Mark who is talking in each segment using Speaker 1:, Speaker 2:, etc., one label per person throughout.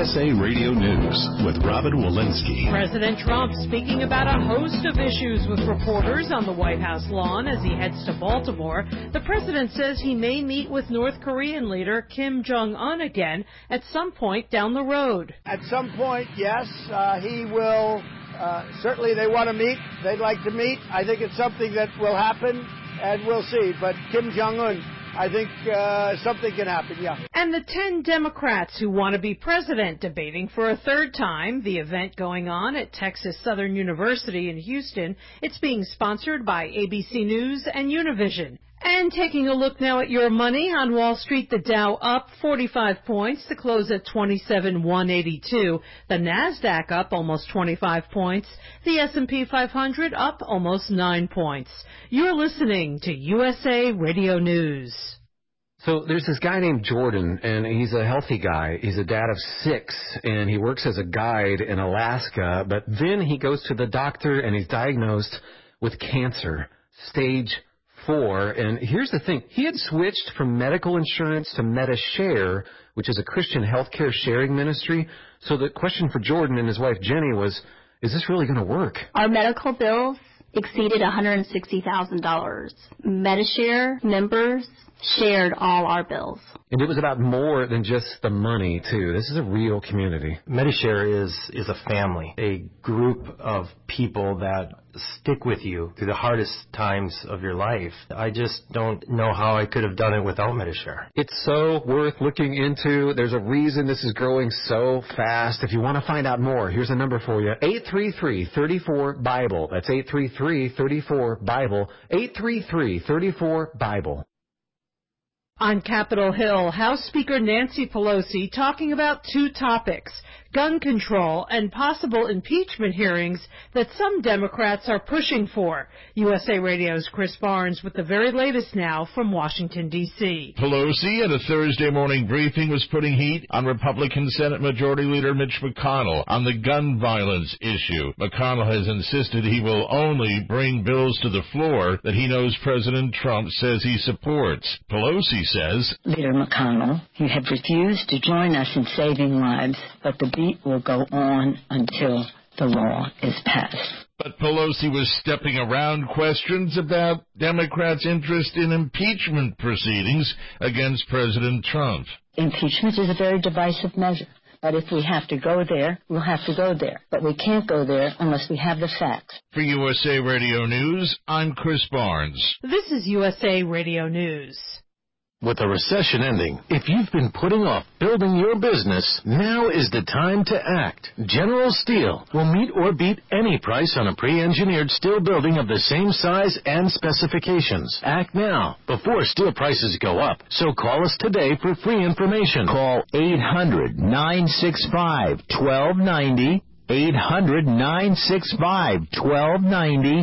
Speaker 1: USA Radio News with Robin Walensky.
Speaker 2: President Trump speaking about a host of issues with reporters on the White House lawn as he heads to Baltimore. The president says he may meet with North Korean leader Kim Jong-un again at some point down the road.
Speaker 3: At some point, yes, he will. Certainly they want to meet. They'd like to meet. I think it's something that will happen, and we'll see. But Kim Jong-un, I think something can happen, yeah.
Speaker 2: And the 10 Democrats who want to be president debating for a third time. The event going on at Texas Southern University in Houston. It's being sponsored by ABC News and Univision. And taking a look now at your money on Wall Street, the Dow up 45 points to close at 27,182. The Nasdaq up almost 25 points. The S&P 500 up almost 9 points. You're listening to USA Radio News.
Speaker 4: So there's this guy named Jordan, and he's a healthy guy. He's a dad of 6, and he works as a guide in Alaska. But then he goes to the doctor, and he's diagnosed with cancer, stage 4. And here's the thing. He had switched from medical insurance to MediShare, which is a Christian healthcare sharing ministry. So the question for Jordan and his wife Jenny was, is this really going to work?
Speaker 5: Our medical bills exceeded $160,000. MediShare members shared all our bills.
Speaker 4: And it was about more than just the money, too. This is a real community.
Speaker 6: MediShare is a family, a group of people that stick with you through the hardest times of your life. I just don't know how I could have done it without MediShare.
Speaker 4: It's so worth looking into. There's a reason this is growing so fast. If you want to find out more, here's a number for you. 833-34-BIBLE. That's 833-34-BIBLE. 833-34-BIBLE.
Speaker 2: On Capitol Hill, House Speaker Nancy Pelosi talking about 2 topics, gun control and possible impeachment hearings that some Democrats are pushing for. USA Radio's Chris Barnes with the very latest now from Washington, D.C.
Speaker 7: Pelosi at a Thursday morning briefing was putting heat on Republican Senate Majority Leader Mitch McConnell on the gun violence issue. McConnell has insisted he will only bring bills to the floor that he knows President Trump says he supports. Pelosi says,
Speaker 8: Leader McConnell, you have refused to join us in saving lives, but the beat will go on until the law is passed.
Speaker 7: But Pelosi was stepping around questions about Democrats' interest in impeachment proceedings against President Trump.
Speaker 8: Impeachment is a very divisive measure. But if we have to go there, we'll have to go there. But we can't go there unless we have the facts.
Speaker 7: For USA Radio News, I'm Chris Barnes.
Speaker 2: This is USA Radio News.
Speaker 9: With the recession ending, if you've been putting off building your business, now is the time to act. General Steel will meet or beat any price on a pre-engineered steel building of the same size and specifications. Act now, before steel prices go up. So call us today for free information. Call 800-965-1290. 800-965-1290,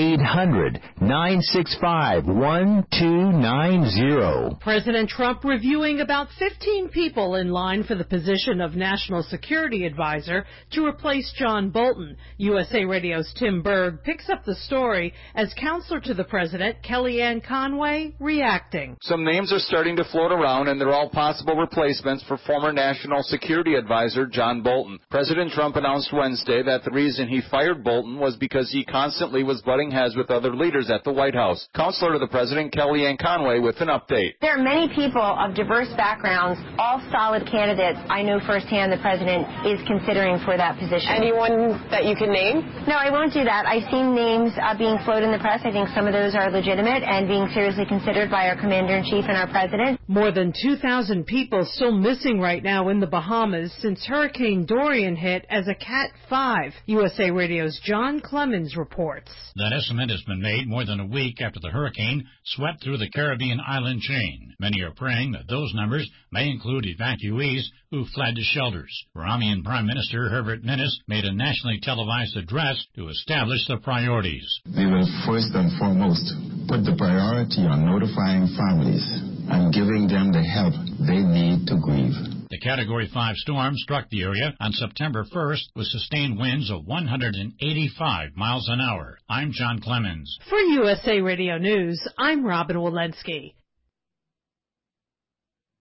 Speaker 9: 800-965-1290.
Speaker 2: President Trump reviewing about 15 people in line for the position of National Security Advisor to replace John Bolton. USA Radio's Tim Berg picks up the story as counselor to the president, Kellyanne Conway, reacting.
Speaker 10: Some names are starting to float around, and they're all possible replacements for former National Security Advisor John Bolton. President Trump announced Wednesday that the reason he fired Bolton was because he constantly was butting heads with other leaders at the White House. Counselor to the president, Kellyanne Conway, with an update.
Speaker 11: There are many people of diverse backgrounds, all solid candidates. I know firsthand the president is considering for that position.
Speaker 12: Anyone that you can name?
Speaker 11: No, I won't do that. I've seen names being floated in the press. I think some of those are legitimate and being seriously considered by our commander-in-chief and our president.
Speaker 2: More than 2,000 people still missing right now in the Bahamas since Hurricane Dorian hit as a Cat 5. USA Radio's John Clemens reports.
Speaker 13: That estimate has been made more than a week after the hurricane swept through the Caribbean island chain. Many are praying that those numbers may include evacuees who fled to shelters. Bahamian Prime Minister Herbert Minnis made a nationally televised address to establish the priorities.
Speaker 14: They will first and foremost put the priority on notifying families and giving them the help they need to grieve.
Speaker 13: The Category 5 storm struck the area on September 1st with sustained winds of 185 miles an hour. I'm John Clemens.
Speaker 2: For USA Radio News, I'm Robin Walensky.